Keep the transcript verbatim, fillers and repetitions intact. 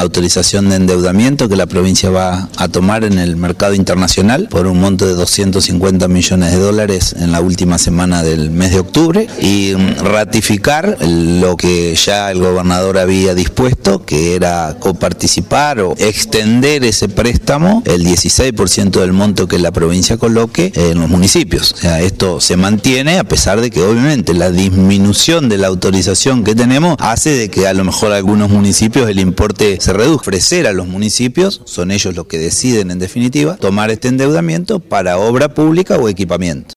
autorización de endeudamiento que la provincia va a tomar en el mercado internacional por un monto de doscientos cincuenta millones de dólares en la última semana del mes de octubre, y ratificar lo que ya el gobernador había dispuesto, que era coparticipar o extender ese préstamo, el dieciséis por ciento del monto que la provincia coloque en los municipios. O sea, esto se mantiene a pesar de que obviamente la disminución de la autorización que tenemos hace de que a lo mejor a algunos municipios el importe se reduzca. Ofrecer a los municipios, son ellos los que deciden en definitiva, tomar este endeudamiento para obra pública o equipamiento.